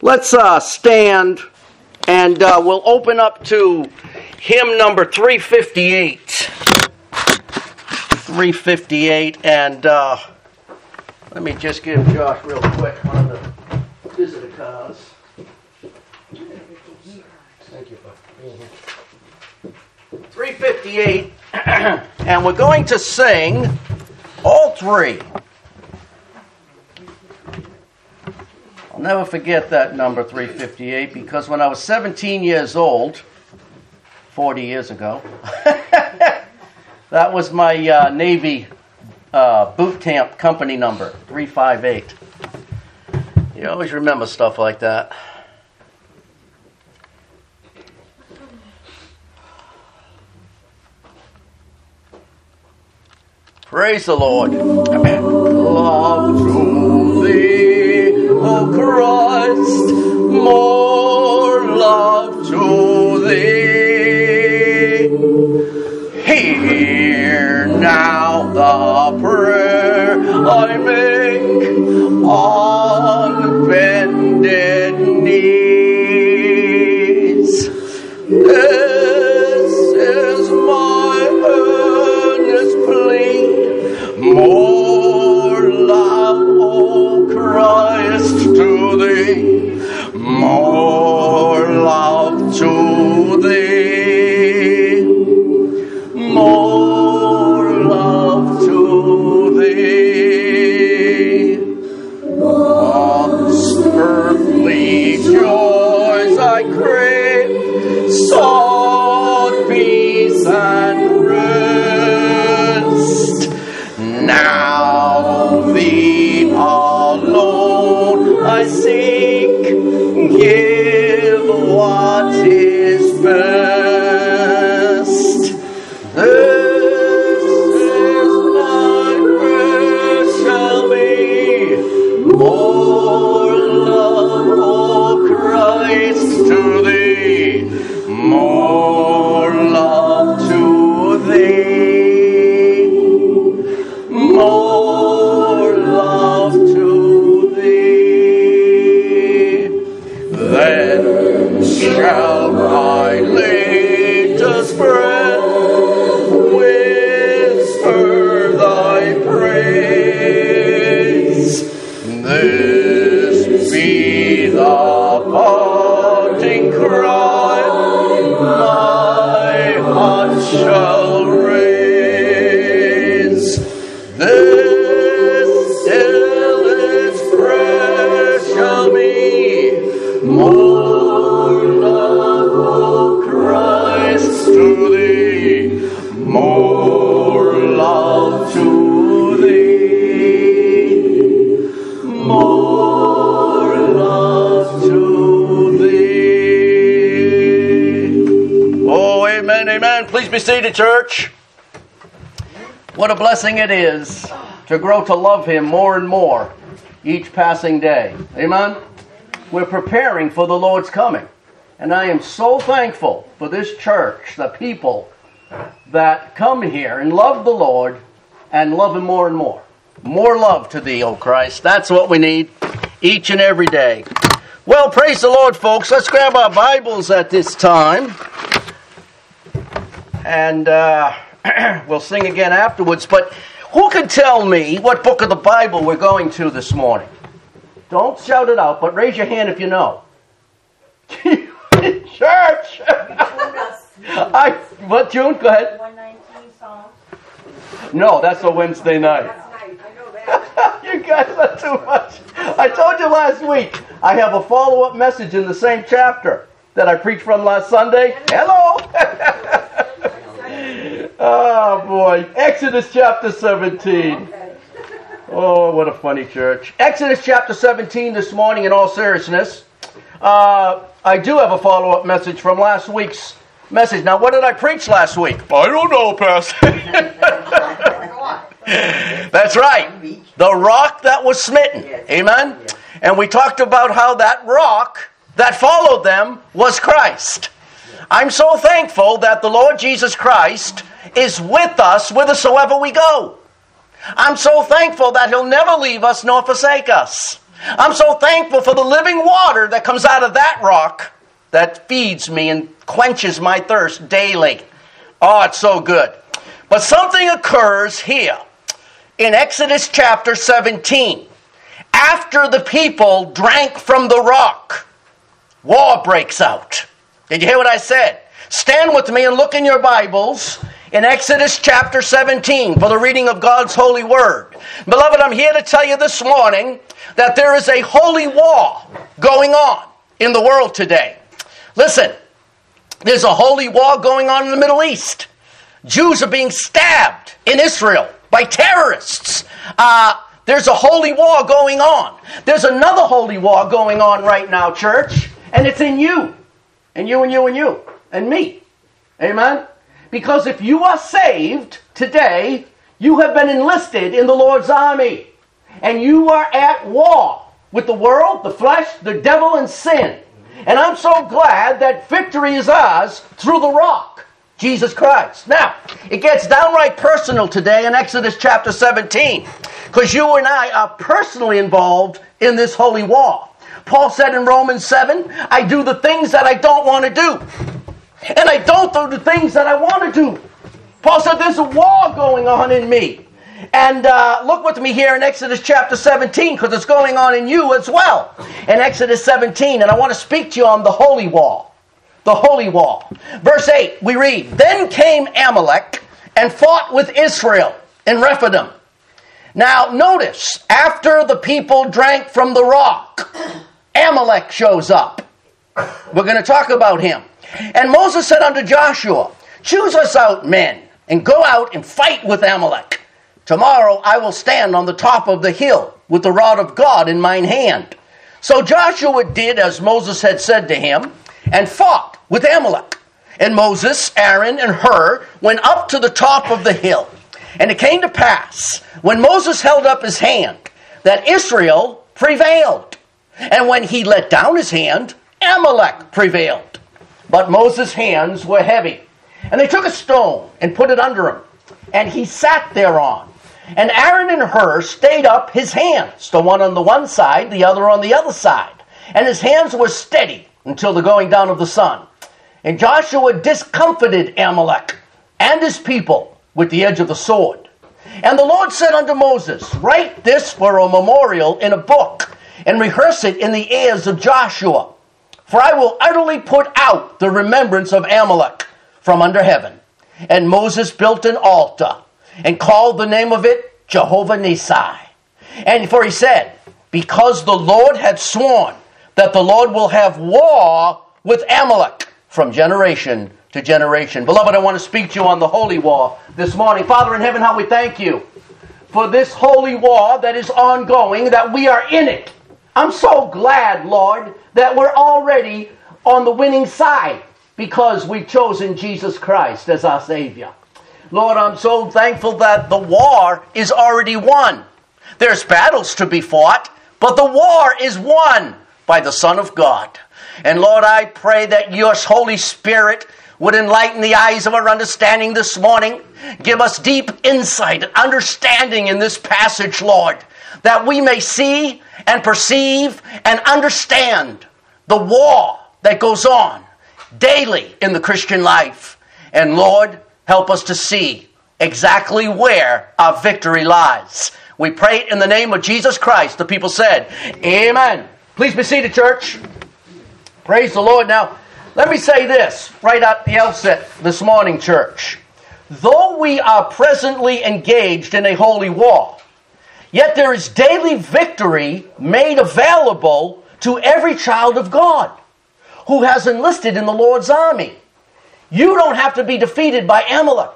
Let's stand, and we'll open up to hymn number 358. 358, and let me just give Josh real quick one of the visitor cards. Thank you for being here. 358, and we're going to sing all three. I'll never forget that number 358, because when I was 17 years old, 40 years ago, that was my Navy boot camp company number, 358. You always remember stuff like that. Praise the Lord. Amen. Love to thee, O Christ, more love to thee. Hear now the prayer I make on bended knees. This is my earnest plea. More love, O Christ, to thee. More love to thee. More love to thee. Once earthly joys I crave, sought peace and rest. Now thee alone I seek, give what is best. This is my prayer shall be, more love, O Christ, to thee, more love to thee, more love to thee. Then shall my latest breath whisper thy praise. This be the parting cry my heart shall raise. This still its prayer shall be, more love, O Christ, to thee, more love to thee, more love to thee. Oh, amen, amen. Please be seated, church. What a blessing it is to grow to love Him more and more each passing day. Amen? We're preparing for the Lord's coming. And I am so thankful for this church, the people that come here and love the Lord and love Him more and more. More love to thee, O Christ. That's what we need each and every day. Well, praise the Lord, folks. Let's grab our Bibles at this time. And we'll sing again afterwards. But who can tell me what book of the Bible we're going to this morning? Don't shout it out, but raise your hand if you know. Church! What, June? Go ahead. 119 Psalms. No, that's a Wednesday night. That's night. I know that. You guys are too much. I told you last week, I have a follow-up message in the same chapter that I preached from last Sunday. Hello! Oh, boy. Exodus chapter 17. Oh, what a funny church. Exodus chapter 17 this morning, in all seriousness. I do have a follow-up message from last week's message. Now, what did I preach last week? I don't know, Pastor. That's right. The rock that was smitten. Amen? And we talked about how that rock that followed them was Christ. I'm so thankful that the Lord Jesus Christ is with us whithersoever we go. I'm so thankful that He'll never leave us nor forsake us. I'm so thankful for the living water that comes out of that rock that feeds me and quenches my thirst daily. Oh, it's so good. But something occurs here in Exodus chapter 17. After the people drank from the rock, war breaks out. Did you hear what I said? Stand with me and look in your Bibles in Exodus chapter 17 for the reading of God's holy word. Beloved, I'm here to tell you this morning that there is a holy war going on in the world today. Listen, there's a holy war going on in the Middle East. Jews are being stabbed in Israel by terrorists. There's a holy war going on. There's another holy war going on right now, church, and it's in you. And you and you and you and me. Amen? Because if you are saved today, you have been enlisted in the Lord's army. And you are at war with the world, the flesh, the devil, and sin. And I'm so glad that victory is ours through the rock, Jesus Christ. Now, it gets downright personal today in Exodus chapter 17. Because you and I are personally involved in this holy war. Paul said in Romans 7, I do the things that I don't want to do. And I don't do the things that I want to do. Paul said there's a war going on in me. And look with me here in Exodus chapter 17, because it's going on in you as well. In Exodus 17, and I want to speak to you on the holy war. The holy war. Verse 8, we read, Then came Amalek and fought with Israel in Rephidim. Now notice, after the people drank from the rock, Amalek shows up. We're going to talk about him. And Moses said unto Joshua, Choose us out men, and go out and fight with Amalek. Tomorrow I will stand on the top of the hill with the rod of God in mine hand. So Joshua did as Moses had said to him, and fought with Amalek. And Moses, Aaron, and Hur went up to the top of the hill. And it came to pass, when Moses held up his hand, that Israel prevailed. And when he let down his hand, Amalek prevailed. But Moses' hands were heavy. And they took a stone and put it under him. And he sat thereon. And Aaron and Hur stayed up his hands, the one on the one side, the other on the other side. And his hands were steady until the going down of the sun. And Joshua discomfited Amalek and his people with the edge of the sword. And the Lord said unto Moses, Write this for a memorial in a book, and rehearse it in the ears of Joshua. For I will utterly put out the remembrance of Amalek from under heaven. And Moses built an altar, and called the name of it Jehovah Nissi. And for he said, Because the Lord had sworn that the Lord will have war with Amalek from generation to generation. Beloved, I want to speak to you on the holy war this morning. Father in heaven, how we thank you for this holy war that is ongoing, that we are in it. I'm so glad, Lord, that we're already on the winning side because we've chosen Jesus Christ as our Savior. Lord, I'm so thankful that the war is already won. There's battles to be fought, but the war is won by the Son of God. And Lord, I pray that your Holy Spirit would enlighten the eyes of our understanding this morning. Give us deep insight and understanding in this passage, Lord, that we may see and perceive and understand the war that goes on daily in the Christian life. And Lord, help us to see exactly where our victory lies. We pray in the name of Jesus Christ. The people said, Amen. Please be seated, church. Praise the Lord. Now, let me say this right at the outset this morning, church. Though we are presently engaged in a holy war, yet there is daily victory made available to every child of God who has enlisted in the Lord's army. You don't have to be defeated by Amalek.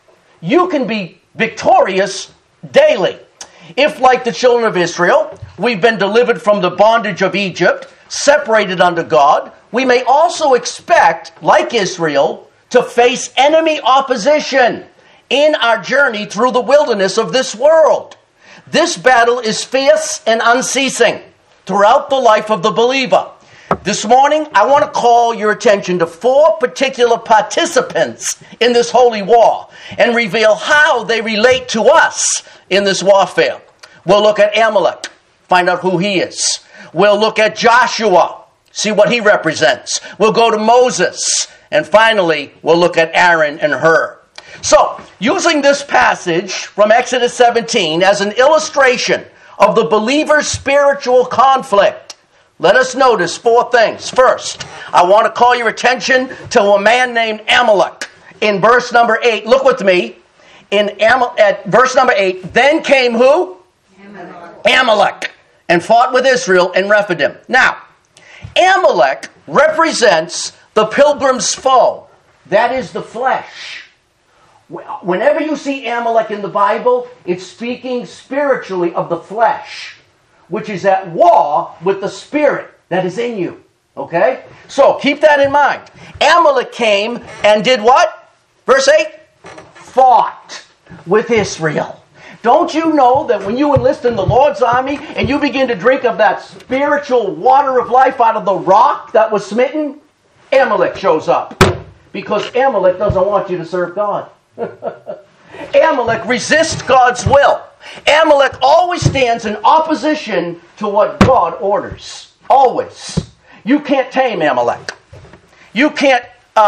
You can be victorious daily. If, like the children of Israel, we've been delivered from the bondage of Egypt, separated unto God, we may also expect, like Israel, to face enemy opposition in our journey through the wilderness of this world. This battle is fierce and unceasing throughout the life of the believer. This morning, I want to call your attention to 4 particular participants in this holy war and reveal how they relate to us in this warfare. We'll look at Amalek. find out who he is. We'll look at Joshua, see what he represents. We'll go to Moses. And finally, we'll look at Aaron and Hur. So, using this passage from Exodus 17 as an illustration of the believer's spiritual conflict, let us notice 4 things. First, I want to call your attention to a man named Amalek. In verse number 8, look with me. At verse number 8, then came who? Amalek. And fought with Israel in Rephidim. Now, Amalek represents the pilgrim's foe. That is the flesh. Whenever you see Amalek in the Bible, it's speaking spiritually of the flesh, which is at war with the spirit that is in you. Okay? So, keep that in mind. Amalek came and did what? Verse 8? Fought with Israel. Don't you know that when you enlist in the Lord's army and you begin to drink of that spiritual water of life out of the rock that was smitten, Amalek shows up. Because Amalek doesn't want you to serve God. Amalek resists God's will. Amalek always stands in opposition to what God orders. Always. You can't tame Amalek. You can't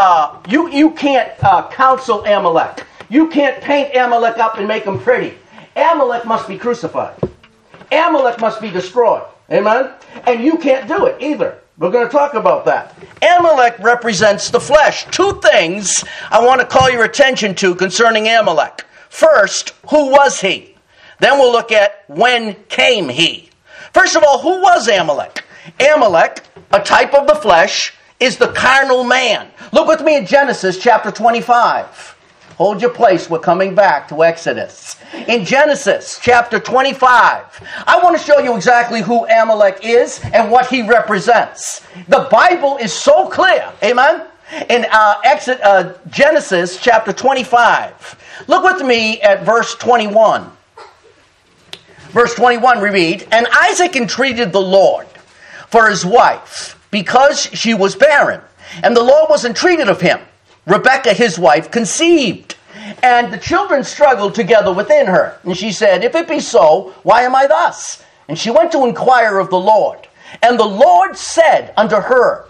counsel Amalek. You can't paint Amalek up and make him pretty. Amalek must be crucified. Amalek must be destroyed. Amen? And you can't do it either. We're going to talk about that. Amalek represents the flesh. 2 things I want to call your attention to concerning Amalek. First, who was he? Then we'll look at when came he. First of all, who was Amalek? Amalek, a type of the flesh, is the carnal man. Look with me in Genesis chapter 25. Hold your place. We're coming back to Exodus. In Genesis chapter 25, I want to show you exactly who Amalek is and what he represents. The Bible is so clear. Amen? In Genesis chapter 25, look with me at verse 21. Verse 21 we read, and Isaac entreated the Lord for his wife because she was barren. And the Lord was entreated of him. Rebekah, his wife, conceived, and the children struggled together within her. And she said, if it be so, why am I thus? And she went to inquire of the Lord. And the Lord said unto her,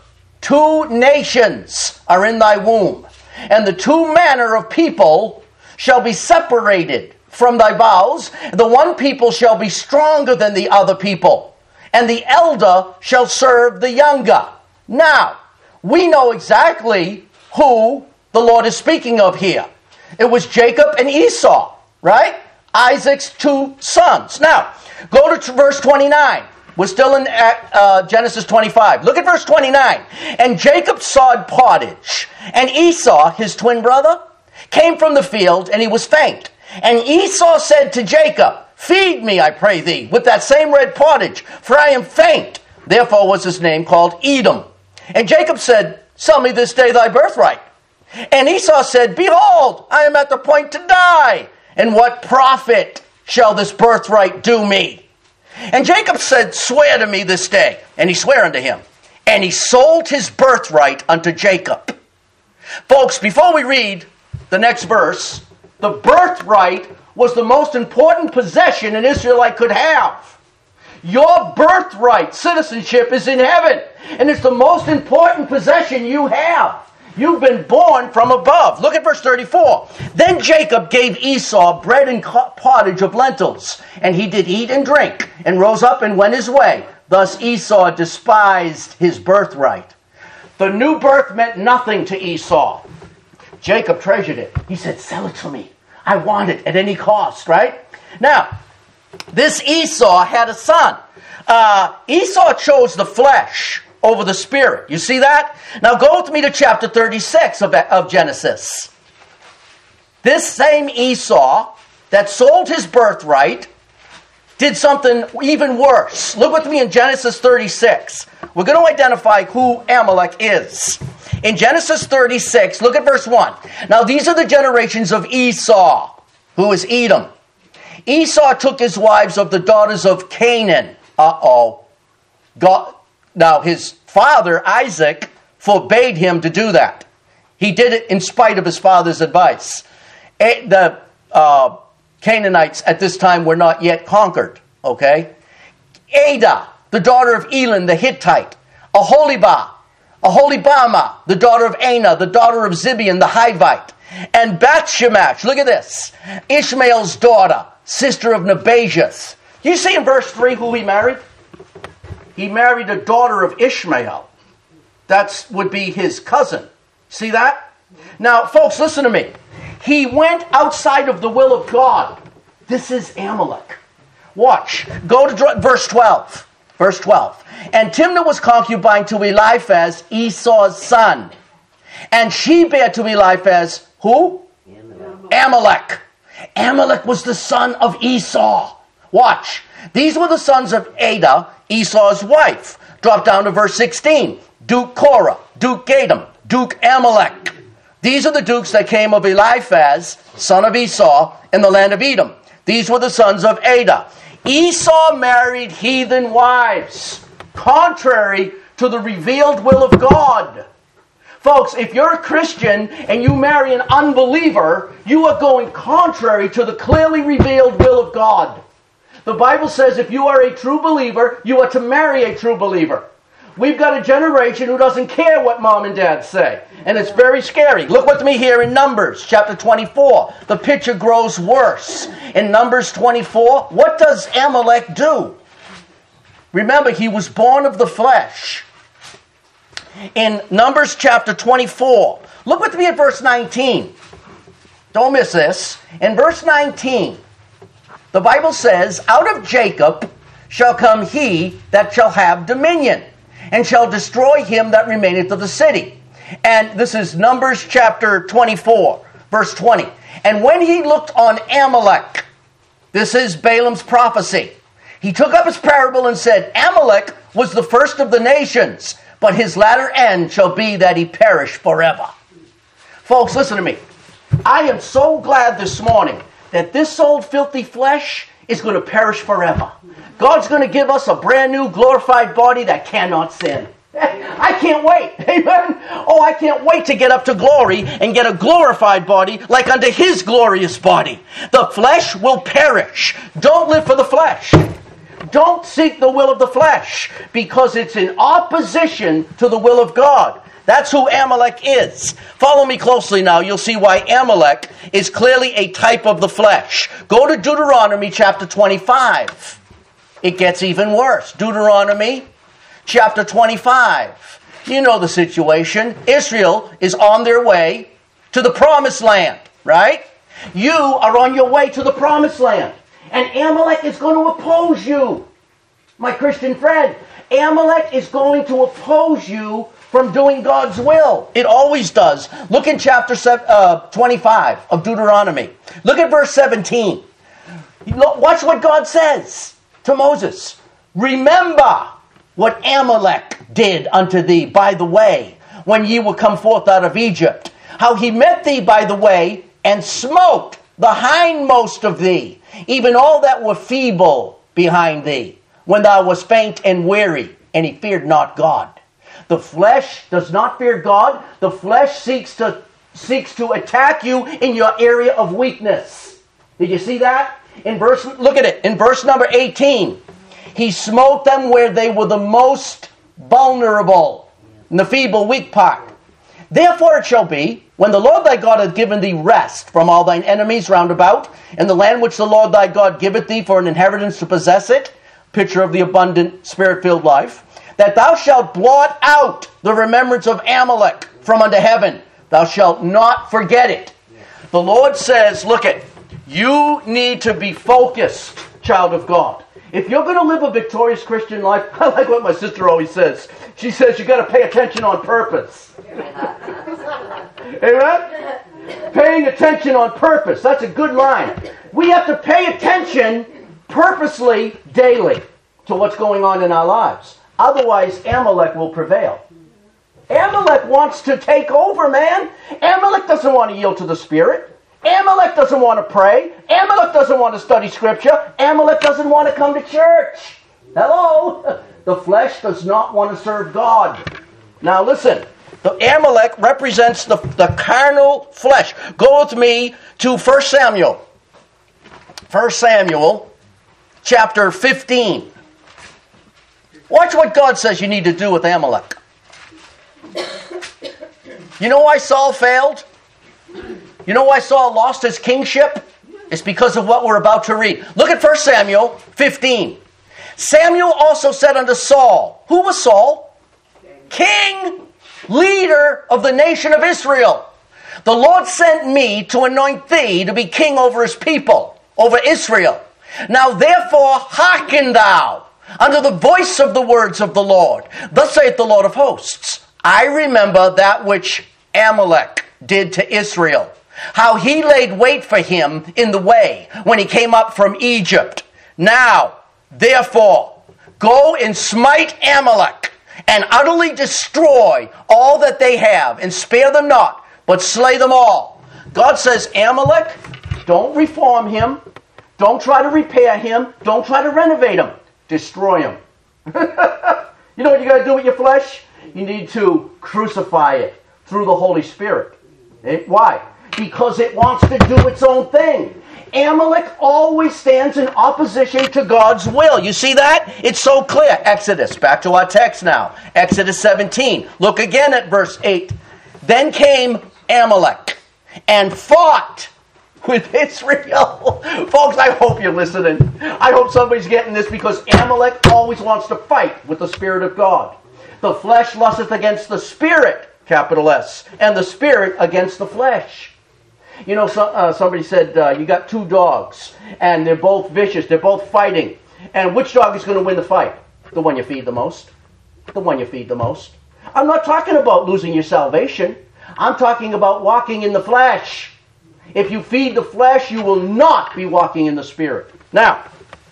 2 nations are in thy womb, and the 2 manner of people shall be separated from thy bowels. The one people shall be stronger than the other people, and the elder shall serve the younger. Now, we know exactly who the Lord is speaking of here. It was Jacob and Esau, right? Isaac's 2 sons. Now, go to verse 29. We're still in Genesis 25. Look at verse 29. And Jacob sawed pottage, and Esau, his twin brother, came from the field, and he was faint. And Esau said to Jacob, feed me, I pray thee, with that same red pottage, for I am faint. Therefore was his name called Edom. And Jacob said, sell me this day thy birthright. And Esau said, behold, I am at the point to die. And what profit shall this birthright do me? And Jacob said, swear to me this day. And he sware unto him. And he sold his birthright unto Jacob. Folks, before we read the next verse, the birthright was the most important possession an Israelite could have. Your birthright, citizenship, is in heaven. And it's the most important possession you have. You've been born from above. Look at verse 34. Then Jacob gave Esau bread and pottage of lentils, and he did eat and drink, and rose up and went his way. Thus Esau despised his birthright. The new birth meant nothing to Esau. Jacob treasured it. He said, sell it to me. I want it at any cost, right? Now, this Esau had a son. Esau chose the flesh over the spirit. You see that? Now go with me to chapter 36 of Genesis. This same Esau that sold his birthright did something even worse. Look with me in Genesis 36. We're going to identify who Amalek is. In Genesis 36, look at verse 1. Now these are the generations of Esau, who is Edom. Esau took his wives of the daughters of Canaan. Now his father, Isaac, forbade him to do that. He did it in spite of his father's advice. The Canaanites at this time were not yet conquered. Okay? Ada, the daughter of Elon the Hittite. Aholibamah, the daughter of Anah, the daughter of Zibeon the Hivite. And Bathshemash, look at this, Ishmael's daughter, sister of Nebajoth. You see in verse 3 who he married? He married a daughter of Ishmael. That would be his cousin. See that? Now, folks, listen to me. He went outside of the will of God. This is Amalek. Watch. Go to verse 12. Verse 12. And Timnah was concubine to Eliphaz, Esau's son. And she bare to Eliphaz, who? Amalek. Amalek was the son of Esau. Watch. These were the sons of Ada, Esau's wife. Drop down to verse 16. Duke Korah, Duke Gadam, Duke Amalek. These are the dukes that came of Eliphaz, son of Esau, in the land of Edom. These were the sons of Ada. Esau married heathen wives, contrary to the revealed will of God. Folks, if you're a Christian and you marry an unbeliever, you are going contrary to the clearly revealed will of God. The Bible says if you are a true believer, you are to marry a true believer. We've got a generation who doesn't care what mom and dad say. And it's very scary. Look with me here in Numbers chapter 24. The picture grows worse. In Numbers 24, what does Amalek do? Remember, he was born of the flesh. In Numbers chapter 24, look with me at verse 19. Don't miss this. In verse 19, the Bible says, out of Jacob shall come he that shall have dominion, and shall destroy him that remaineth of the city. And this is Numbers chapter 24, verse 20. And when he looked on Amalek, this is Balaam's prophecy, he took up his parable and said, Amalek was the first of the nations, but his latter end shall be that he perish forever. Folks, listen to me. I am so glad this morning that this old filthy flesh is going to perish forever. God's going to give us a brand new glorified body that cannot sin. I can't wait. Amen. Oh, I can't wait to get up to glory and get a glorified body like unto his glorious body. The flesh will perish. Don't live for the flesh. Don't seek the will of the flesh, because it's in opposition to the will of God. That's who Amalek is. Follow me closely now. You'll see why Amalek is clearly a type of the flesh. Go to Deuteronomy chapter 25. It gets even worse. Deuteronomy chapter 25. You know the situation. Israel is on their way to the promised land, right? You are on your way to the promised land. And Amalek is going to oppose you. My Christian friend, Amalek is going to oppose you from doing God's will. It always does. Look in chapter 25 of Deuteronomy. Look at verse 17. Watch what God says to Moses. Remember what Amalek did unto thee by the way, when ye were come forth out of Egypt, how he met thee by the way, and smote the hindmost of thee, even all that were feeble behind thee, when thou wast faint and weary, and he feared not God. The flesh does not fear God. The flesh seeks to attack you in your area of weakness. Did you see that? Look at it. In verse number 18, he smote them where they were the most vulnerable, in the feeble, weak part. Therefore it shall be, when the Lord thy God hath given thee rest from all thine enemies round about, in the land which the Lord thy God giveth thee for an inheritance to possess it, picture of the abundant, spirit-filled life, that thou shalt blot out the remembrance of Amalek from under heaven. Thou shalt not forget it. The Lord says, look it, you need to be focused, child of God. If you're going to live a victorious Christian life, I like what my sister always says. She says you got to pay attention on purpose. Amen? Paying attention on purpose. That's a good line. We have to pay attention purposely daily to what's going on in our lives. Otherwise, Amalek will prevail. Amalek wants to take over, man. Amalek doesn't want to yield to the Spirit. Amalek doesn't want to pray. Amalek doesn't want to study Scripture. Amalek doesn't want to come to church. Hello? The flesh does not want to serve God. Now listen. The Amalek represents the carnal flesh. Go with me to 1 Samuel. 1 Samuel chapter 15. Watch what God says you need to do with Amalek. You know why Saul failed? You know why Saul lost his kingship? It's because of what we're about to read. Look at 1 Samuel 15. Samuel also said unto Saul, who was Saul? King, leader of the nation of Israel. The Lord sent me to anoint thee to be king over his people, over Israel. Now therefore hearken thou unto the voice of the words of the Lord. Thus saith the Lord of hosts, I remember that which Amalek did to Israel, how he laid wait for him in the way when he came up from Egypt. Now, therefore, go and smite Amalek, and utterly destroy all that they have, and spare them not, but slay them all. God says, Amalek, don't reform him. Don't try to repair him. Don't try to renovate him. Destroy him. You know what you got to do with your flesh? You need to crucify it through the Holy Spirit. Why? Because it wants to do its own thing. Amalek always stands in opposition to God's will. You see that? It's so clear. Exodus, back to our text now. Exodus 17. Look again at verse 8. Then came Amalek and fought with Israel. Folks, I hope you're listening. I hope somebody's getting this, because Amalek always wants to fight with the Spirit of God. The flesh lusteth against the Spirit, capital S, and the Spirit against the flesh. You know, somebody said, you got two dogs, and they're both vicious, they're both fighting. And which dog is going to win the fight? The one you feed the most. The one you feed the most. I'm not talking about losing your salvation. I'm talking about walking in the flesh. If you feed the flesh, you will not be walking in the Spirit. Now,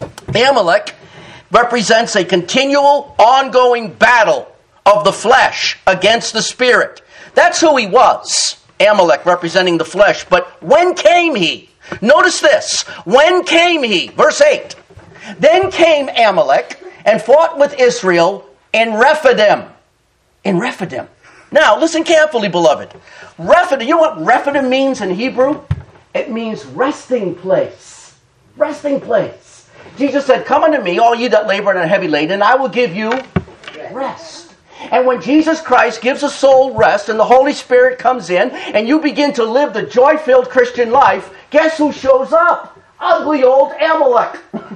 Amalek represents a continual, ongoing battle of the flesh against the Spirit. That's who he was. Amalek representing the flesh. But when came he? Notice this. When came he? Verse 8. Then came Amalek and fought with Israel in Rephidim. In Rephidim. Now, listen carefully, beloved. Rephidim, you know what Rephidim means in Hebrew? It means resting place. Resting place. Jesus said, come unto me, all ye that labor and are heavy laden, and I will give you rest. And when Jesus Christ gives a soul rest and the Holy Spirit comes in and you begin to live the joy-filled Christian life, guess who shows up? Ugly old Amalek.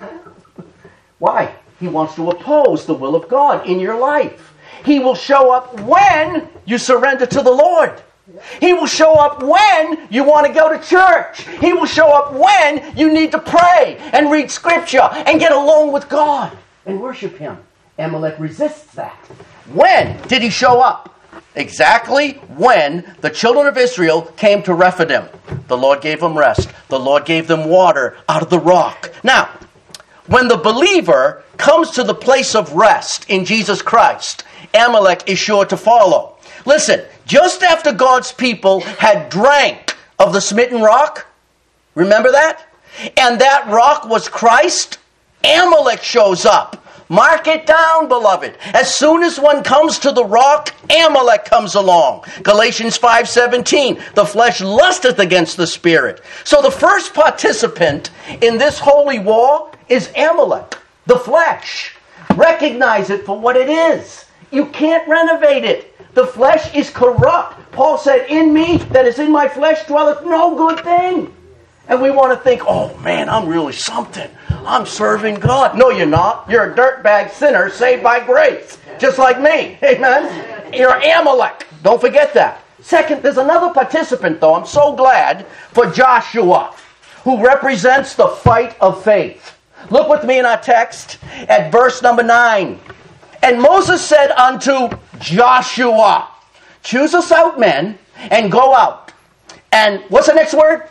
Why? He wants to oppose the will of God in your life. He will show up when you surrender to the Lord. He will show up when you want to go to church. He will show up when you need to pray and read Scripture and get alone with God and worship Him. Amalek resists that. When did he show up? Exactly when the children of Israel came to Rephidim. The Lord gave them rest. The Lord gave them water out of the rock. Now, when the believer comes to the place of rest in Jesus Christ, Amalek is sure to follow. Listen, just after God's people had drank of the smitten rock, remember that? And that rock was Christ, Amalek shows up. Mark it down, beloved. As soon as one comes to the rock, Amalek comes along. Galatians 5:17, the flesh lusteth against the Spirit. So the first participant in this holy war is Amalek, the flesh. Recognize it for what it is. You can't renovate it. The flesh is corrupt. Paul said, in me, that is in my flesh, dwelleth no good thing. And we want to think, oh man, I'm really something. I'm serving God. No, you're not. You're a dirtbag sinner saved by grace. Just like me. Amen? You're Amalek. Don't forget that. Second, there's another participant, though. I'm so glad for Joshua, who represents the fight of faith. Look with me in our text at verse number 9. And Moses said unto Joshua, choose us out men and go out. And what's the next word?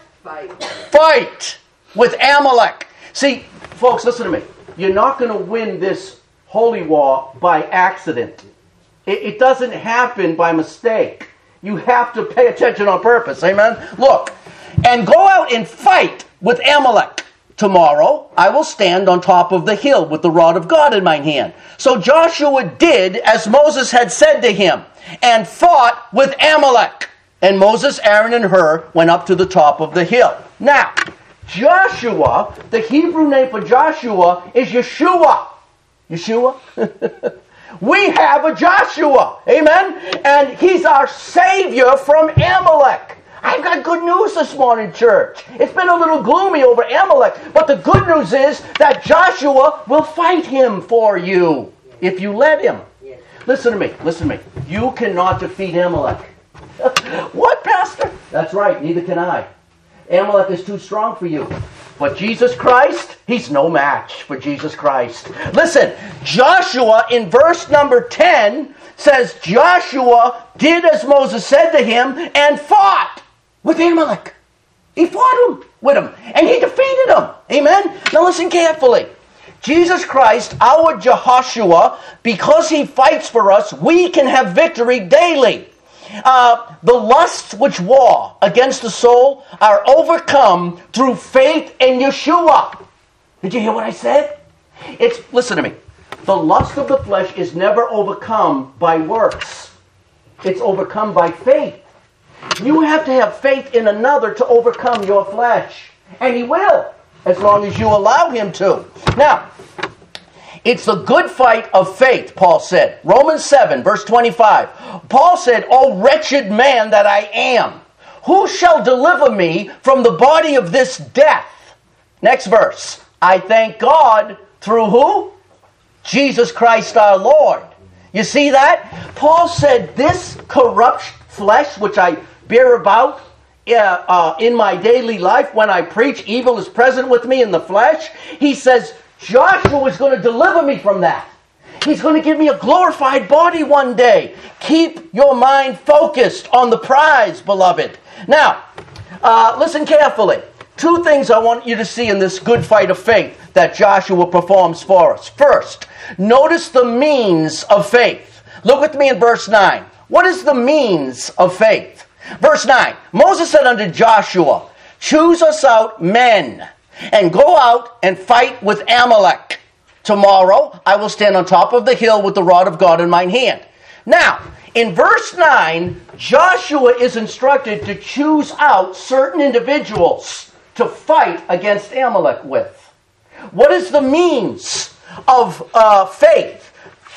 Fight with Amalek. See, folks, listen to me. You're not going to win this holy war by accident. It doesn't happen by mistake. You have to pay attention on purpose. Amen? Look, and go out and fight with Amalek. Tomorrow I will stand on top of the hill with the rod of God in my hand. So Joshua did as Moses had said to him, and fought with Amalek. And Moses, Aaron, and Hur went up to the top of the hill. Now, Joshua, the Hebrew name for Joshua is Yeshua. Yeshua? We have a Joshua. Amen? And he's our Savior from Amalek. I've got good news this morning, church. It's been a little gloomy over Amalek, but the good news is that Joshua will fight him for you if you let him. Listen to me. You cannot defeat Amalek. What, Pastor? That's right, neither can I. Amalek is too strong for you. But Jesus Christ, he's no match for Jesus Christ. Listen, Joshua in verse number 10 says Joshua did as Moses said to him and fought with Amalek. He fought with him and he defeated him. Amen? Now listen carefully. Jesus Christ, our Jehoshua, because he fights for us, we can have victory daily. The lusts which war against the soul are overcome through faith in Yeshua. Did you hear what I said? Listen to me. The lust of the flesh is never overcome by works. It's overcome by faith. You have to have faith in another to overcome your flesh. And he will, as long as you allow him to. Now, it's the good fight of faith, Paul said. Romans 7, verse 25. Paul said, "O wretched man that I am, who shall deliver me from the body of this death?" Next verse. I thank God through who? Jesus Christ our Lord. You see that? Paul said, this corrupt flesh which I bear about in my daily life when I preach, evil is present with me in the flesh. He says, Joshua is going to deliver me from that. He's going to give me a glorified body one day. Keep your mind focused on the prize, beloved. Now, listen carefully. Two things I want you to see in this good fight of faith that Joshua performs for us. First, notice the means of faith. Look with me in verse 9. What is the means of faith? Verse 9. Moses said unto Joshua, "Choose us out men, and go out and fight with Amalek. Tomorrow I will stand on top of the hill with the rod of God in mine hand." Now, in verse 9, Joshua is instructed to choose out certain individuals to fight against Amalek with. What is the means of faith?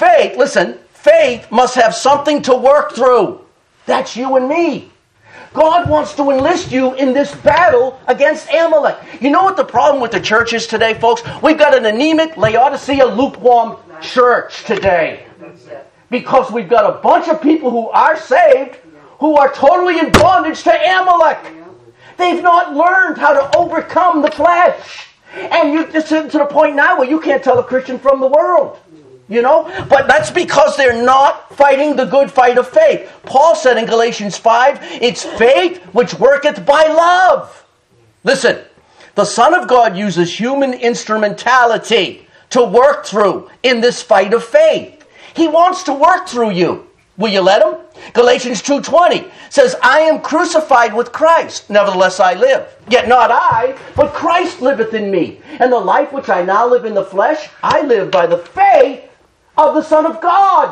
Faith must have something to work through. That's you and me. God wants to enlist you in this battle against Amalek. You know what the problem with the church is today, folks? We've got an anemic, Laodicea, lukewarm church today. Because we've got a bunch of people who are saved who are totally in bondage to Amalek. They've not learned how to overcome the flesh. And you just to the point now where you can't tell a Christian from the world. You know? But that's because they're not fighting the good fight of faith. Paul said in Galatians 5, it's faith which worketh by love. Listen, the Son of God uses human instrumentality to work through in this fight of faith. He wants to work through you. Will you let him? Galatians 2:20 says, "I am crucified with Christ, nevertheless I live. Yet not I, but Christ liveth in me. And the life which I now live in the flesh, I live by the faith of the Son of God.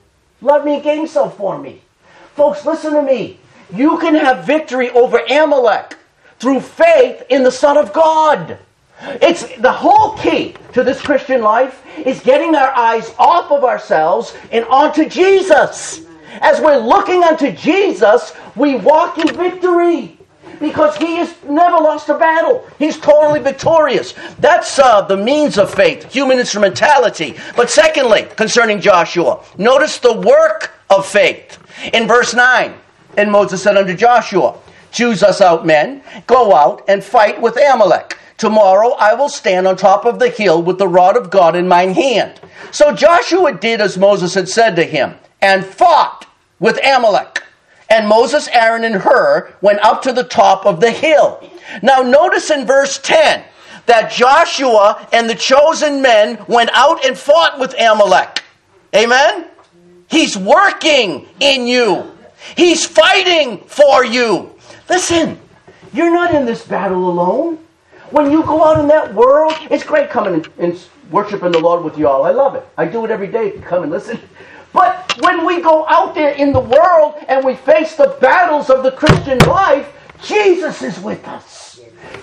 Let me gain so for me." Folks, listen to me. You can have victory over Amalek through faith in the Son of God. It's the whole key to this Christian life is getting our eyes off of ourselves and onto Jesus. As we're looking unto Jesus, we walk in victory. Because he has never lost a battle. He's totally victorious. That's the means of faith, human instrumentality. But secondly, concerning Joshua, notice the work of faith. In verse 9, and Moses said unto Joshua, "Choose us out men, go out and fight with Amalek. Tomorrow I will stand on top of the hill with the rod of God in mine hand." So Joshua did as Moses had said to him, and fought with Amalek. And Moses, Aaron, and Hur went up to the top of the hill. Now notice in verse 10 that Joshua and the chosen men went out and fought with Amalek. Amen? He's working in you. He's fighting for you. Listen, you're not in this battle alone. When you go out in that world, it's great coming and worshiping the Lord with you all. I love it. I do it every day. Come and listen. But when we go out there in the world and we face the battles of the Christian life, Jesus is with us.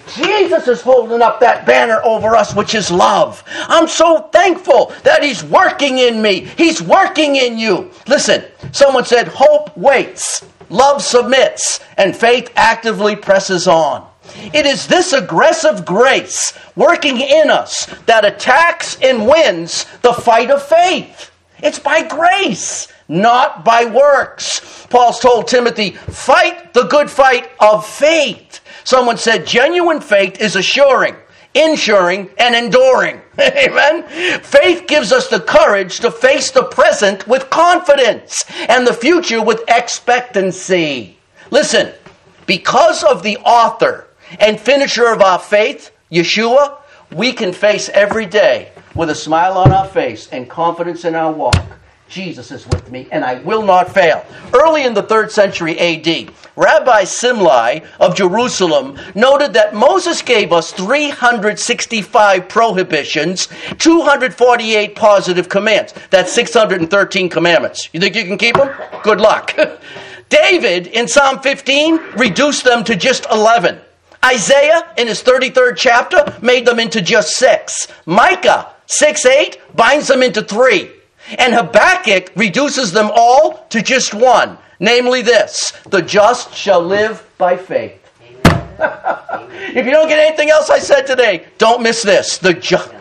Jesus is holding up that banner over us, which is love. I'm so thankful that He's working in me. He's working in you. Listen, someone said, hope waits, love submits, and faith actively presses on. It is this aggressive grace working in us that attacks and wins the fight of faith. It's by grace, not by works. Paul's told Timothy, fight the good fight of faith. Someone said, genuine faith is assuring, ensuring, and enduring. Amen? Faith gives us the courage to face the present with confidence and the future with expectancy. Listen, because of the author and finisher of our faith, Yeshua, we can face every day with a smile on our face and confidence in our walk. Jesus is with me, and I will not fail. Early in the 3rd century A.D., Rabbi Simlai of Jerusalem noted that Moses gave us 365 prohibitions, 248 positive commands. That's 613 commandments. You think you can keep them? Good luck. David, in Psalm 15, reduced them to just 11. Isaiah, in his 33rd chapter, made them into just 6. Micah, 6:8, binds them into 3. And Habakkuk reduces them all to just 1. Namely this, the just shall live by faith. If you don't get anything else I said today, don't miss this. The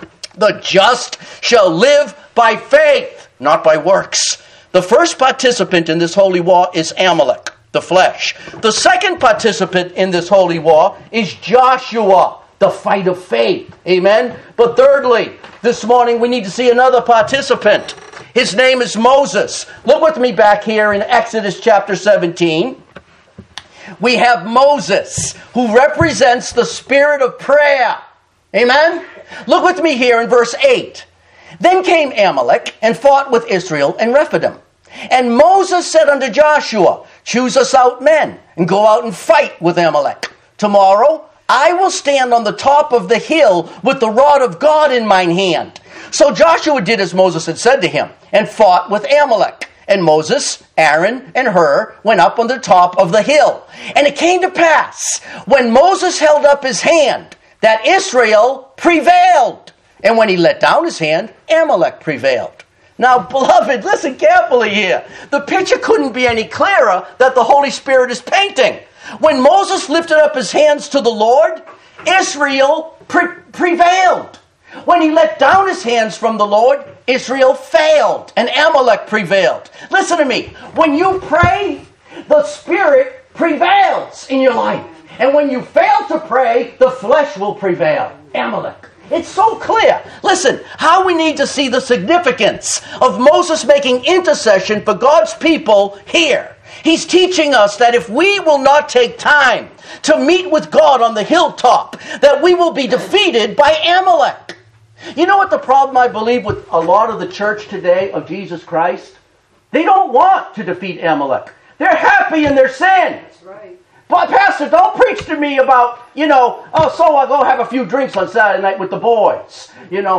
just shall live by faith, not by works. The first participant in this holy war is Amalek, the flesh. The second participant in this holy war is Joshua, the fight of faith. Amen? But thirdly, this morning we need to see another participant. His name is Moses. Look with me back here in Exodus chapter 17. We have Moses, who represents the spirit of prayer. Amen? Look with me here in verse 8. Then came Amalek and fought with Israel and Rephidim. And Moses said unto Joshua, choose us out men and go out and fight with Amalek. Tomorrow I will stand on the top of the hill with the rod of God in mine hand. So Joshua did as Moses had said to him and fought with Amalek. And Moses, Aaron, and Hur went up on the top of the hill. And it came to pass, when Moses held up his hand, that Israel prevailed. And when he let down his hand, Amalek prevailed. Now, beloved, listen carefully here. The picture couldn't be any clearer that the Holy Spirit is painting. When Moses lifted up his hands to the Lord, Israel prevailed. When he let down his hands from the Lord, Israel failed and Amalek prevailed. Listen to me. When you pray, the Spirit prevails in your life. And when you fail to pray, the flesh will prevail. Amalek. It's so clear. Listen, how we need to see the significance of Moses making intercession for God's people here. He's teaching us that if we will not take time to meet with God on the hilltop, that we will be defeated by Amalek. You know what the problem, I believe, with a lot of the church today of Jesus Christ? They don't want to defeat Amalek. They're happy in their sin. That's right. But Pastor, don't preach to me about, so I'll go have a few drinks on Saturday night with the boys.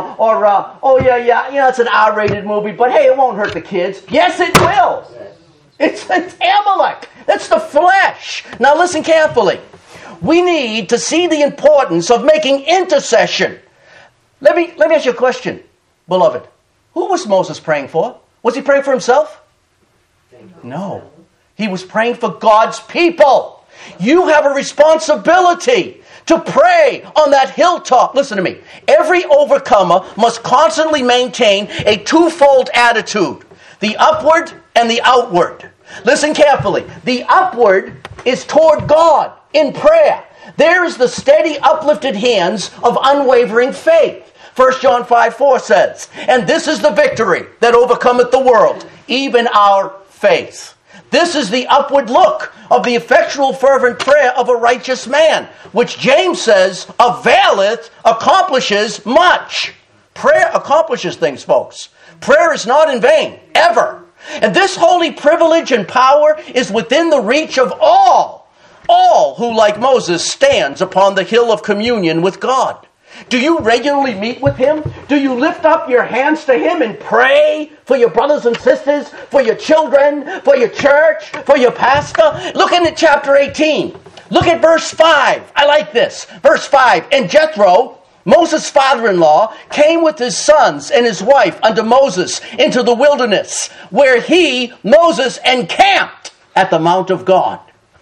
It's an R-rated movie, but hey, it won't hurt the kids. Yes, it will. It's Amalek. That's the flesh. Now listen carefully. We need to see the importance of making intercession. Let me ask you a question, beloved. Who was Moses praying for? Was he praying for himself? No. He was praying for God's people. You have a responsibility to pray on that hilltop. Listen to me. Every overcomer must constantly maintain a twofold attitude. The upward and the outward. Listen carefully. The upward is toward God in prayer. There is the steady uplifted hands of unwavering faith. 1 John 5:4 says, and this is the victory that overcometh the world, even our faith. This is the upward look of the effectual fervent prayer of a righteous man, which James says accomplishes much. Prayer accomplishes things, folks. Prayer is not in vain, ever. And this holy privilege and power is within the reach of all who, like Moses, stands upon the hill of communion with God. Do you regularly meet with Him? Do you lift up your hands to Him and pray for your brothers and sisters, for your children, for your church, for your pastor? Look into chapter 18. Look at verse 5. I like this. Verse 5. And Jethro, Moses' father-in-law, came with his sons and his wife unto Moses into the wilderness, where he, Moses, encamped at the Mount of God.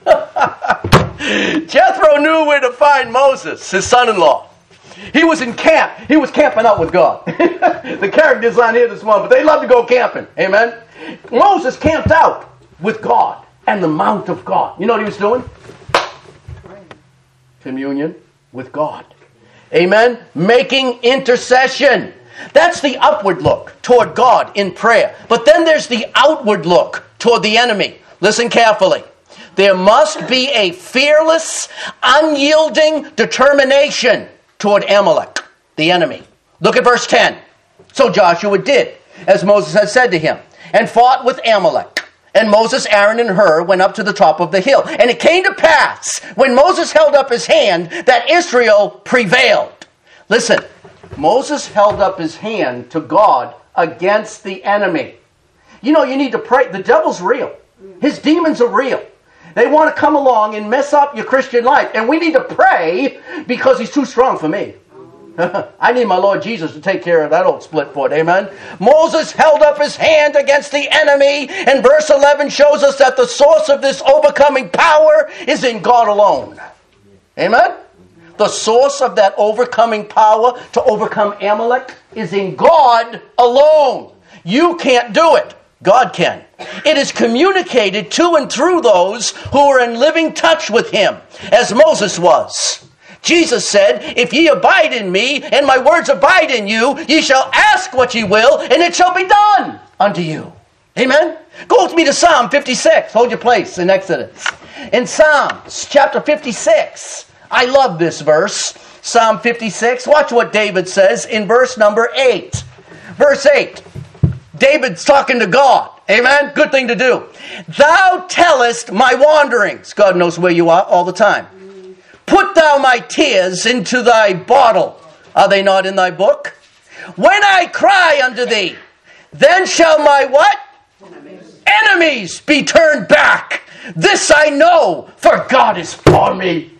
Jethro knew where to find Moses, his son-in-law. He was in camp. He was camping out with God. The characters aren't here this morning, but they love to go camping. Amen? Moses camped out with God and the Mount of God. You know what he was doing? Communion with God. Amen? Making intercession. That's the upward look toward God in prayer. But then there's the outward look toward the enemy. Listen carefully. There must be a fearless, unyielding determination toward Amalek, the enemy. Look at verse 10. So Joshua did, as Moses had said to him, and fought with Amalek. And Moses, Aaron, and Hur went up to the top of the hill. And it came to pass, when Moses held up his hand, that Israel prevailed. Listen, Moses held up his hand to God against the enemy. You know, you need to pray. The devil's real. His demons are real. They want to come along and mess up your Christian life. And we need to pray because he's too strong for me. I need my Lord Jesus to take care of that old split foot. Amen. Moses held up his hand against the enemy. And verse 11 shows us that the source of this overcoming power is in God alone. Amen. The source of that overcoming power to overcome Amalek is in God alone. You can't do it. God can. It is communicated to and through those who are in living touch with him, as Moses was. Jesus said, if ye abide in me, and my words abide in you, ye shall ask what ye will, and it shall be done unto you. Amen? Go with me to Psalm 56. Hold your place in Exodus. In Psalms chapter 56, I love this verse. Psalm 56. Watch what David says in verse number 8. Verse 8. David's talking to God. Amen? Good thing to do. Thou tellest my wanderings. God knows where you are all the time. Put thou my tears into thy bottle. Are they not in thy book? When I cry unto thee, then shall my what? Enemies be turned back. This I know, for God is for me.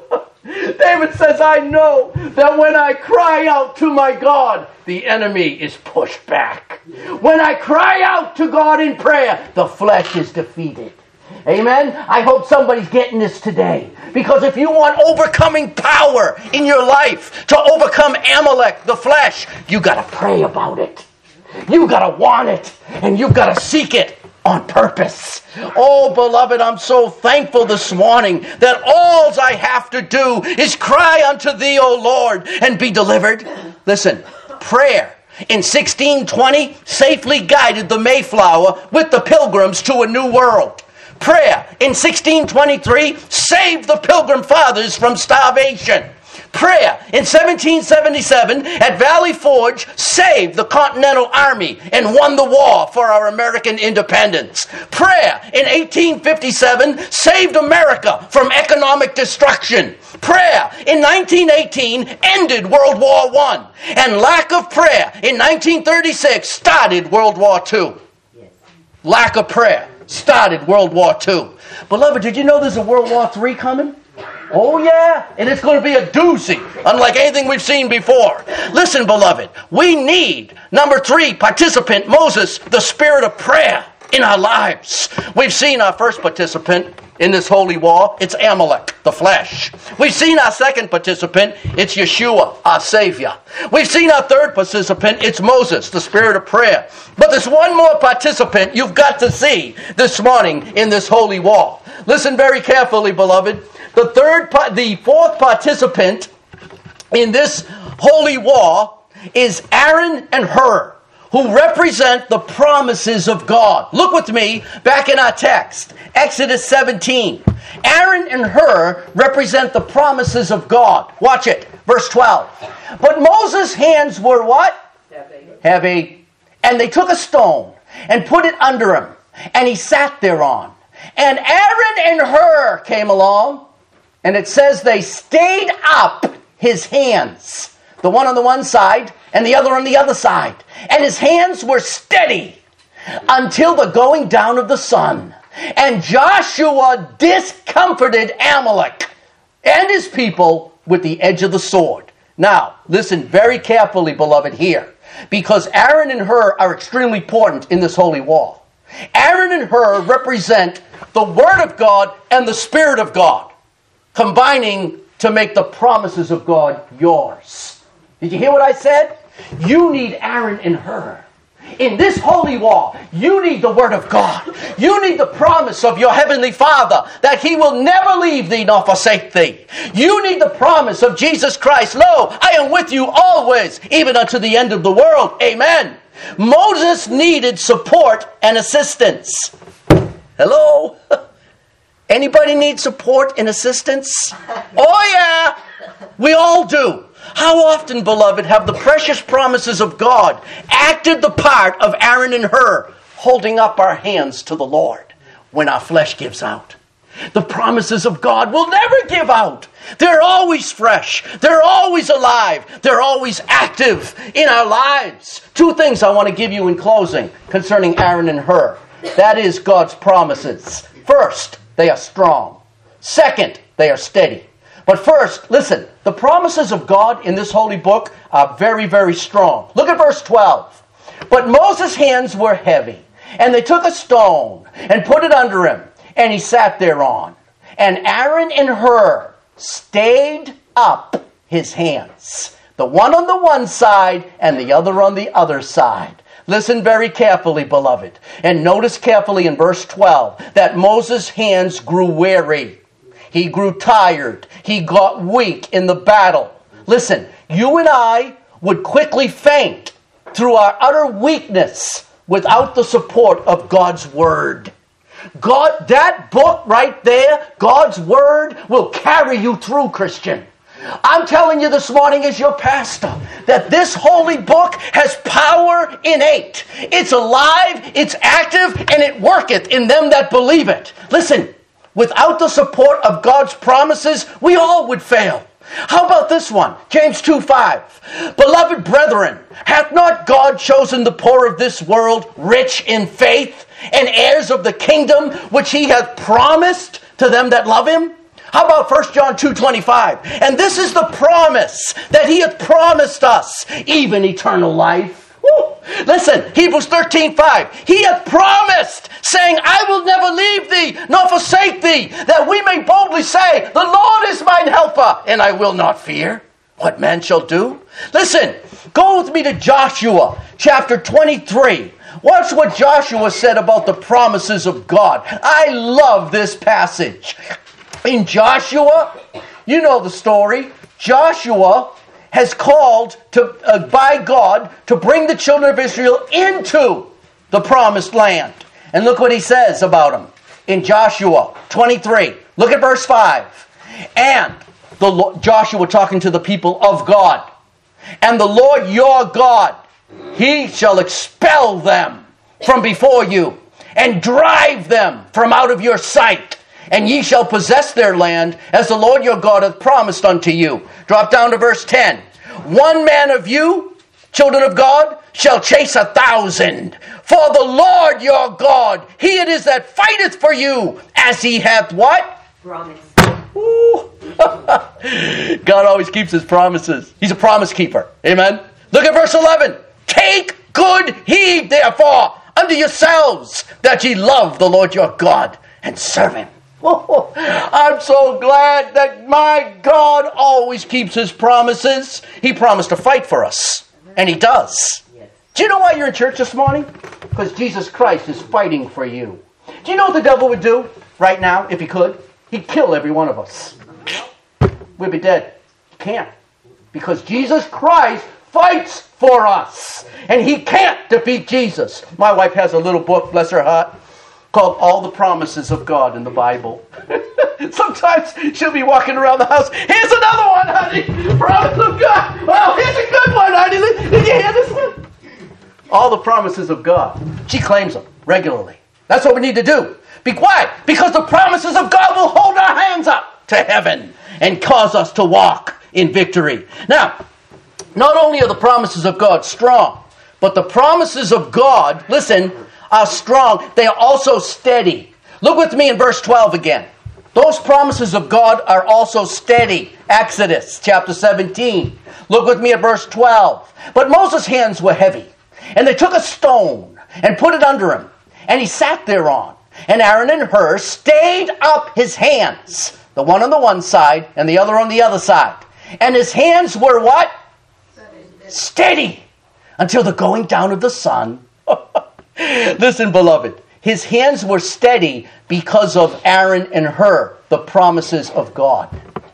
David says, I know that when I cry out to my God, the enemy is pushed back. When I cry out to God in prayer, the flesh is defeated. Amen? I hope somebody's getting this today. Because if you want overcoming power in your life to overcome Amalek, the flesh, you got to pray about it. You got to want it. And you've got to seek it on purpose. Oh, beloved, I'm so thankful this morning that all I have to do is cry unto thee, O Lord, and be delivered. Listen, prayer in 1620 safely guided the Mayflower with the Pilgrims to a new world. Prayer in 1623 saved the Pilgrim Fathers from starvation. Prayer in 1777 at Valley Forge saved the Continental Army and won the war for our American independence. Prayer in 1857 saved America from economic destruction. Prayer in 1918 ended World War I. And lack of prayer in 1936 started World War II. Yes. Lack of prayer started World War II. Beloved, did you know there's a World War III coming? Oh yeah, and it's going to be a doozy, unlike anything we've seen before. Listen, beloved, we need, number 3, participant, Moses, the spirit of prayer in our lives. We've seen our first participant in this holy war. It's Amalek, the flesh. We've seen our second participant. It's Yeshua, our Savior. We've seen our third participant. It's Moses, the spirit of prayer. But there's one more participant you've got to see this morning in this holy war. Listen very carefully, beloved. The fourth participant in this holy war is Aaron and Hur, who represent the promises of God. Look with me back in our text, Exodus 17. Aaron and Hur represent the promises of God. Watch it, verse 12. But Moses' hands were what? Heavy. And they took a stone and put it under him, and he sat thereon. And Aaron and Hur came along, and it says they stayed up his hands, the one on the one side and the other on the other side. And his hands were steady until the going down of the sun. And Joshua discomforted Amalek and his people with the edge of the sword. Now, listen very carefully, beloved, here, because Aaron and Hur are extremely important in this holy wall. Aaron and Hur represent the Word of God and the Spirit of God, combining to make the promises of God yours. Did you hear what I said? You need Aaron and Hur. In this holy wall, you need the Word of God. You need the promise of your Heavenly Father that He will never leave thee nor forsake thee. You need the promise of Jesus Christ. Lo, I am with you always, even unto the end of the world. Amen. Moses needed support and assistance. Hello? Anybody need support and assistance? Oh yeah, we all do. How often, beloved, have the precious promises of God acted the part of Aaron and Hur, holding up our hands to the Lord when our flesh gives out? The promises of God will never give out. They're always fresh. They're always alive. They're always active in our lives. Two things I want to give you in closing concerning Aaron and Hur. That is God's promises. First, they are strong. Second, they are steady. But first, listen, the promises of God in this holy book are very, very strong. Look at verse 12. But Moses' hands were heavy, and they took a stone and put it under him, and he sat thereon. And Aaron and Hur stayed up his hands, the one on the one side and the other on the other side. Listen very carefully, beloved, and notice carefully in verse 12 that Moses' hands grew weary. He grew tired. He got weak in the battle. Listen, you and I would quickly faint through our utter weakness without the support of God's Word. God, that book right there, God's Word, will carry you through, Christian. I'm telling you this morning as your pastor that this holy book has power innate. It's alive, it's active, and it worketh in them that believe it. Listen, without the support of God's promises, we all would fail. How about this one? James 2:5. Beloved brethren, hath not God chosen the poor of this world rich in faith and heirs of the kingdom which he hath promised to them that love him? How about 1 John 2:25? And this is the promise that he hath promised us, even eternal life. Woo. Listen, Hebrews 13:5. He hath promised, saying, I will never leave thee, nor forsake thee, that we may boldly say, the Lord is mine helper, and I will not fear what man shall do. Listen, go with me to Joshua chapter 23. Watch what Joshua said about the promises of God. I love this passage. In Joshua, you know the story. Joshua has called by God to bring the children of Israel into the promised land. And look what he says about them in Joshua 23. Look at verse 5. And Joshua talking to the people of God. And the Lord your God, he shall expel them from before you and drive them from out of your sight. And ye shall possess their land, as the Lord your God hath promised unto you. Drop down to verse 10. One man of you, children of God, shall chase 1,000. For the Lord your God, he it is that fighteth for you, as he hath what? Promise. God always keeps his promises. He's a promise keeper. Amen. Look at verse 11. Take good heed, therefore, unto yourselves, that ye love the Lord your God, and serve him. Oh, I'm so glad that my God always keeps his promises. He promised to fight for us, and he does. Yes. Do you know why you're in church this morning? Because Jesus Christ is fighting for you. Do you know what the devil would do right now, if he could? He'd kill every one of us. We'd be dead. He can't. Because Jesus Christ fights for us, and he can't defeat Jesus. My wife has a little book, bless her heart, called All the Promises of God in the Bible. Sometimes she'll be walking around the house. Here's another one, honey. Promise of God. Well, here's a good one, honey. Did you hear this one? All the promises of God. She claims them regularly. That's what we need to do. Be quiet. Because the promises of God will hold our hands up to heaven and cause us to walk in victory. Now, not only are the promises of God strong, but the promises of God, listen, are strong. They are also steady. look with me in verse 12 again. Those promises of God are also steady. Exodus chapter 17. Look with me at verse 12. But Moses' hands were heavy, and they took a stone and put it under him, and he sat thereon. And Aaron and Hur stayed up his hands, the one on the one side and the other on the other side. And his hands were what? Steady until the going down of the sun. Listen, beloved. His hands were steady because of Aaron and Hur, the promises of God.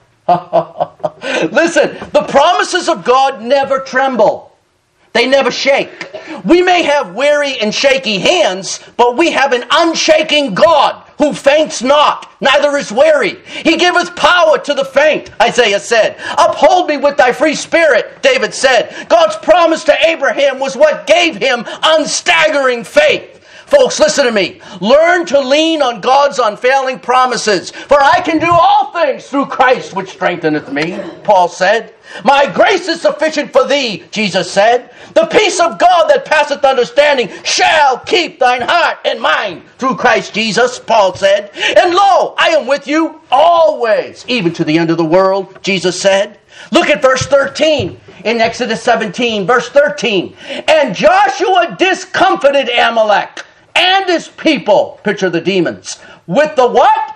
Listen, the promises of God never tremble. They never shake. We may have weary and shaky hands, but we have an unshaking God who faints not, neither is weary. He giveth power to the faint, Isaiah said. Uphold me with thy free spirit, David said. God's promise to Abraham was what gave him unstaggering faith. Folks, listen to me. Learn to lean on God's unfailing promises. For I can do all things through Christ which strengtheneth me, Paul said. My grace is sufficient for thee, Jesus said. The peace of God that passeth understanding shall keep thine heart and mind through Christ Jesus, Paul said. And lo, I am with you always, even to the end of the world, Jesus said. Look at verse 13 in Exodus 17, verse 13. And Joshua discomfited Amalek and his people, picture the demons, with the what?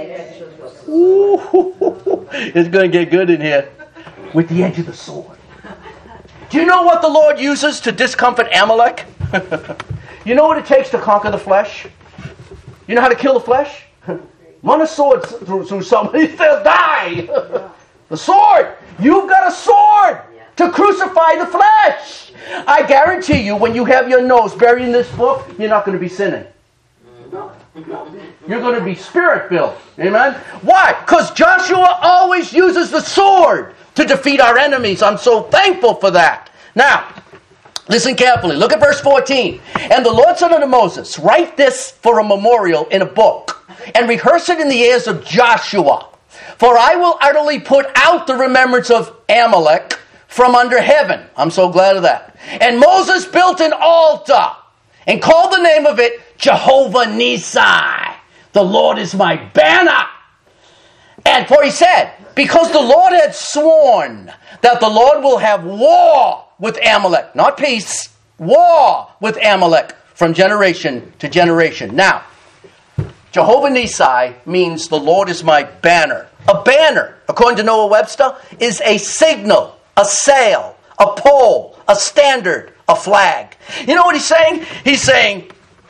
Ooh, it's going to get good in here. With the edge of the sword. Do you know what the Lord uses to discomfort Amalek? You know what it takes to conquer the flesh? You know how to kill the flesh? Run a sword through somebody, they'll die. The sword. You've got a sword to crucify the flesh. I guarantee you, when you have your nose buried in this book, you're not going to be sinning. You're going to be spirit-filled. Amen? Why? Because Joshua always uses the sword to defeat our enemies. I'm so thankful for that. Now, listen carefully. Look at verse 14. And the Lord said unto Moses, write this for a memorial in a book, and rehearse it in the ears of Joshua. For I will utterly put out the remembrance of Amalek from under heaven. I'm so glad of that. And Moses built an altar and called the name of it Jehovah Nissi. The Lord is my banner. And for he said, because the Lord had sworn that the Lord will have war with Amalek, not peace, war with Amalek from generation to generation. Now, Jehovah Nissi means the Lord is my banner. A banner, according to Noah Webster, is a signal, a sail, a pole, a standard, a flag. You know what he's saying? He's saying,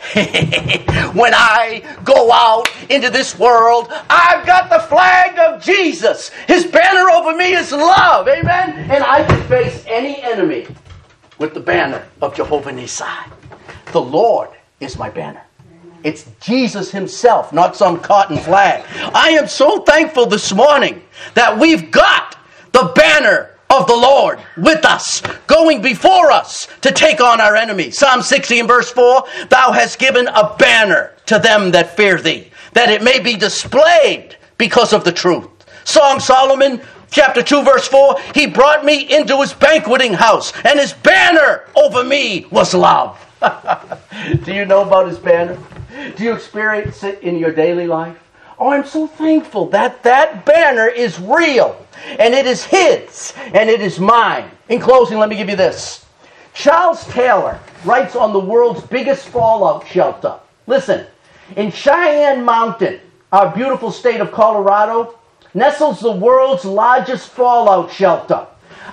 when I go out into this world, I've got the flag of Jesus. His banner over me is love. Amen? And I can face any enemy with the banner of Jehovah Nissi. The Lord is my banner. It's Jesus himself, not some cotton flag. I am so thankful this morning that we've got the banner of the Lord with us, going before us to take on our enemies. Psalm 60 and verse 4, thou hast given a banner to them that fear thee, that it may be displayed because of the truth. Song Solomon, chapter 2, verse 4, he brought me into his banqueting house, and his banner over me was love. Do you know about his banner? Do you experience it in your daily life? Oh, I'm so thankful that that banner is real. And it is his. And it is mine. In closing, let me give you this. Charles Taylor writes on the world's biggest fallout shelter. Listen. In Cheyenne Mountain, our beautiful state of Colorado, nestles the world's largest fallout shelter.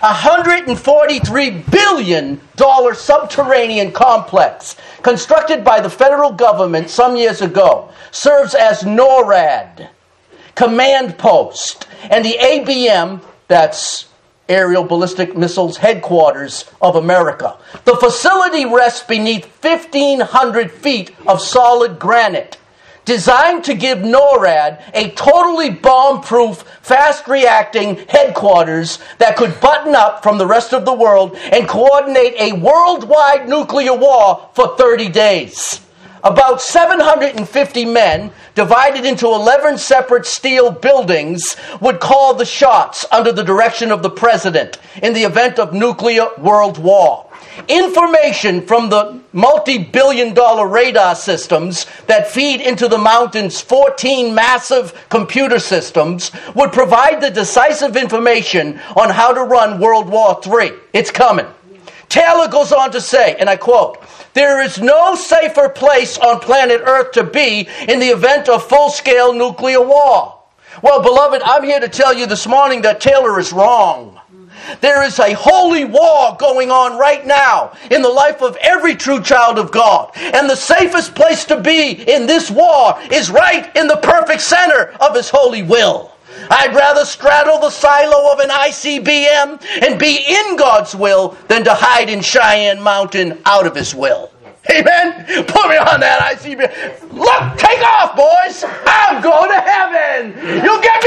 $143 billion subterranean complex constructed by the federal government some years ago serves as NORAD, command post, and the ABM, that's Aerial Ballistic Missiles Headquarters of America. The facility rests beneath 1,500 feet of solid granite, designed to give NORAD a totally bomb-proof, fast-reacting headquarters that could button up from the rest of the world and coordinate a worldwide nuclear war for 30 days. About 750 men, divided into 11 separate steel buildings, would call the shots under the direction of the president in the event of nuclear world war. Information from the multi-billion-dollar radar systems that feed into the mountain's 14 massive computer systems would provide the decisive information on how to run World War III. It's coming. Taylor goes on to say, and I quote, "There is no safer place on planet Earth to be in the event of full-scale nuclear war." Well, beloved, I'm here to tell you this morning that Taylor is wrong. There is a holy war going on right now in the life of every true child of God. And the safest place to be in this war is right in the perfect center of His holy will. I'd rather straddle the silo of an ICBM and be in God's will than to hide in Cheyenne Mountain out of His will. Amen? Put me on that ICBM. Look, take off, boys. I'm going to heaven. You'll get me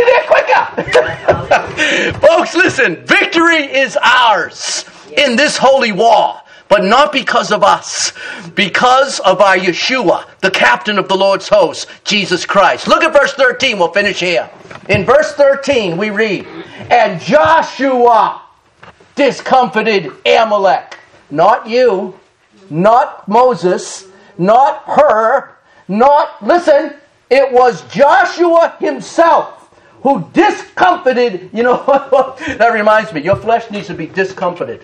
there quicker. Folks, listen. Victory is ours in this holy war. But not because of us. Because of our Yeshua, the captain of the Lord's hosts, Jesus Christ. Look at verse 13. We'll finish here. In verse 13, we read, "And Joshua discomfited Amalek." Not you. Not Moses, not her, listen, it was Joshua himself who discomfited, that reminds me, your flesh needs to be discomfited.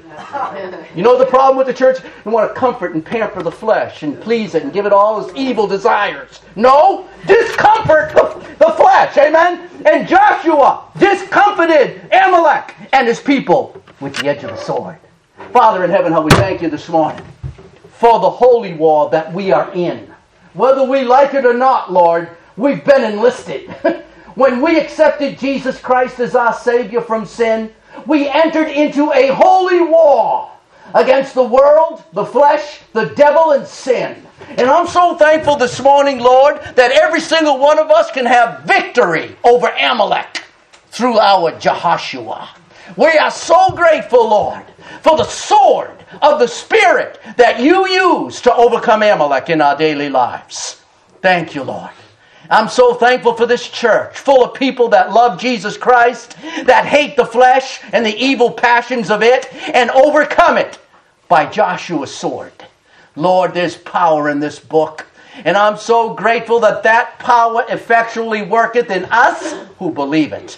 You know the problem with the church? You want to comfort and pamper the flesh and please it and give it all its evil desires. No, discomfort the flesh, amen? And Joshua discomfited Amalek and his people with the edge of the sword. Father in heaven, how we thank you this morning for the holy war that we are in. Whether we like it or not, Lord, we've been enlisted. When we accepted Jesus Christ as our Savior from sin, we entered into a holy war against the world, the flesh, the devil, and sin. And I'm so thankful this morning, Lord, that every single one of us can have victory over Amalek through our Jehoshua. We are so grateful, Lord, for the sword of the Spirit that you use to overcome Amalek in our daily lives. Thank you, Lord. I'm so thankful for this church full of people that love Jesus Christ, that hate the flesh and the evil passions of it, and overcome it by Joshua's sword. Lord, there's power in this book, and I'm so grateful that that power effectually worketh in us who believe it.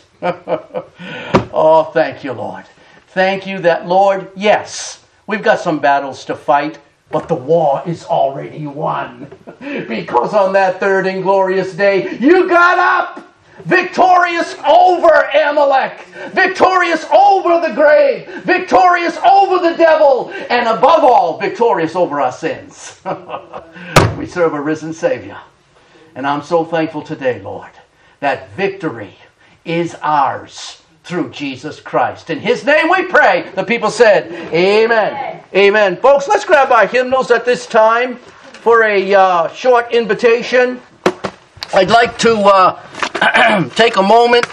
Oh, thank you, Lord. Thank you that, Lord, yes, we've got some battles to fight, but the war is already won. Because on that third and glorious day, you got up, victorious over Amalek, victorious over the grave, victorious over the devil, and above all, victorious over our sins. We serve a risen Savior. And I'm so thankful today, Lord, that victory is ours through Jesus Christ. In His name we pray. The people said, Amen. Amen. Folks, let's grab our hymnals at this time for a short invitation. I'd like to take a moment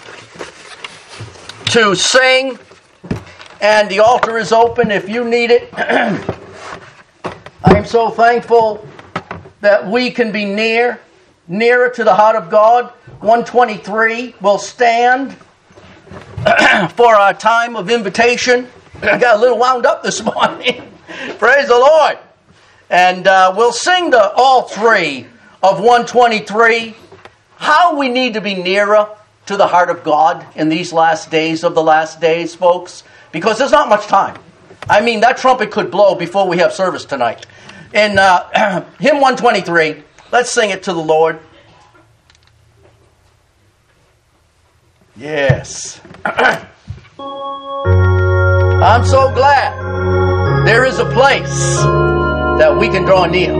to sing, and the altar is open if you need it. I am so thankful that we can be nearer to the heart of God. 123 will stand for our time of invitation. I got a little wound up this morning. Praise the Lord. And we'll sing all three of 123. How we need to be nearer to the heart of God in these last days of the last days, folks. Because there's not much time. I mean, that trumpet could blow before we have service tonight. In hymn 123, let's sing it to the Lord. Yes. I'm so glad there is a place that we can draw near.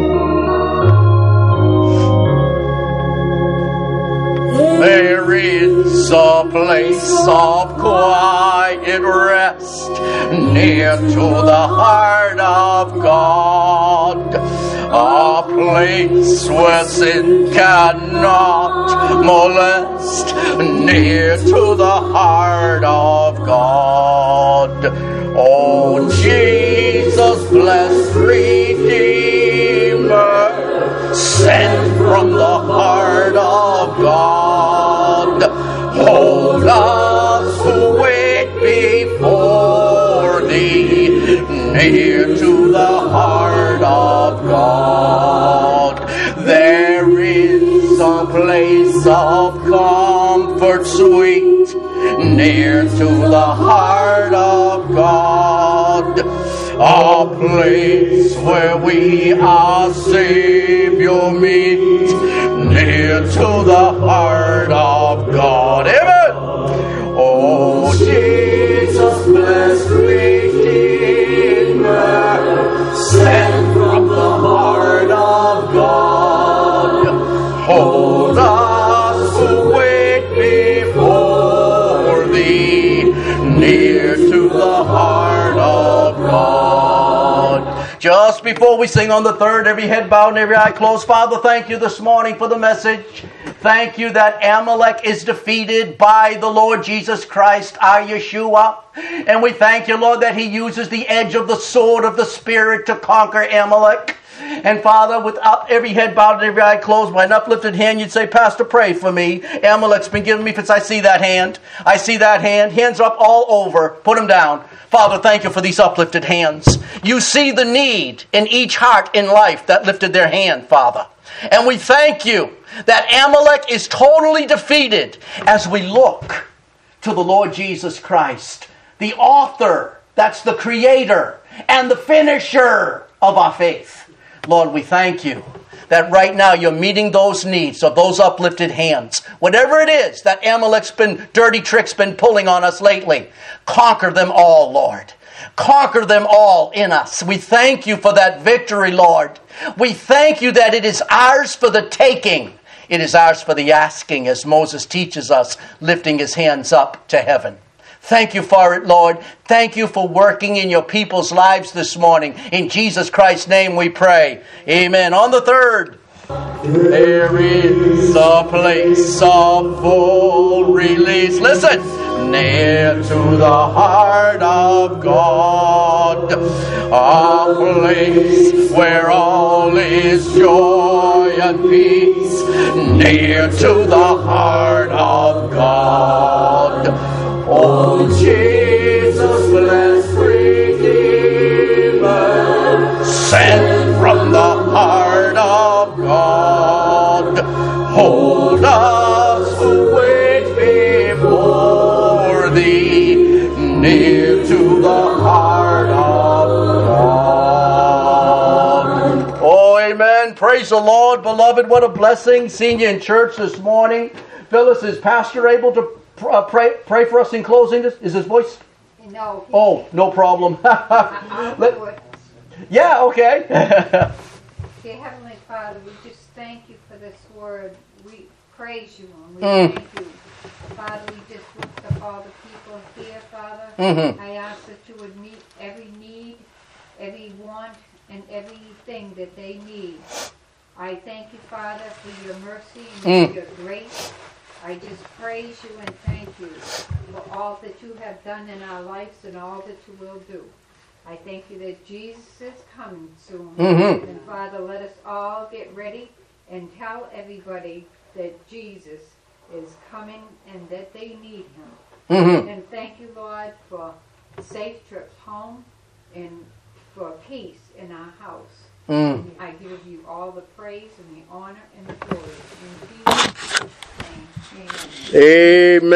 There is a place of quiet rest near to the heart of God. A place where sin cannot molest, near to the heart of God. Oh, Jesus, blessed Redeemer, sent from the heart of God, hold us who wait before Thee, near to the of comfort sweet, near to the heart of God. A place where we our Savior meet, near to the heart of God. Amen. Oh, Jesus, blessed Redeemer, sent from the heart of God, hold us who wait before Thee, near to the heart of God. Just before we sing on the third, every head bowed and every eye closed, Father, thank you this morning for the message. Thank you that Amalek is defeated by the Lord Jesus Christ, our Yeshua. And we thank you, Lord, that He uses the edge of the sword of the Spirit to conquer Amalek. And Father, with every head bowed and every eye closed, by an uplifted hand, you'd say, Pastor, pray for me. Amalek's been giving me fits. I see that hand. I see that hand. Hands up all over. Put them down. Father, thank you for these uplifted hands. You see the need in each heart in life that lifted their hand, Father. And we thank you that Amalek is totally defeated as we look to the Lord Jesus Christ, the author, that's the creator, and the finisher of our faith. Lord, we thank you that right now you're meeting those needs of those uplifted hands. Whatever it is that Amalek's dirty tricks been pulling on us lately, conquer them all, Lord. Conquer them all in us. We thank you for that victory, Lord. We thank you that it is ours for the taking. It is ours for the asking, as Moses teaches us, lifting his hands up to heaven. Thank you for it, Lord. Thank you for working in your people's lives this morning. In Jesus Christ's name we pray. Amen. On the third, there is a place of full release. Listen. Near to the heart of God, a place where all is joy and peace. Near to the heart of God. Oh, Jesus, blessed Redeemer, sent from the heart of God, hold us who wait before Thee, near to the heart of God. Oh, amen. Praise the Lord, beloved. What a blessing seeing you in church this morning. Phyllis, is Pastor able to pray for us in closing? Is his voice? No. Oh, no problem. I'll do it. Yeah, okay. Dear Heavenly Father, we just thank you for this word. We praise you and we thank you. Father, we just lift up all the people here, Father. I ask that you would meet every need, every want, and everything that they need. I thank you, Father, for your mercy and for your grace. I just praise you and thank you for all that you have done in our lives and all that you will do. I thank you that Jesus is coming soon. And Father, let us all get ready and tell everybody that Jesus is coming and that they need him. And thank you, Lord, for safe trips home and for peace in our house. I give you all the praise and the honor and the glory. In Jesus' name, amen. Amen.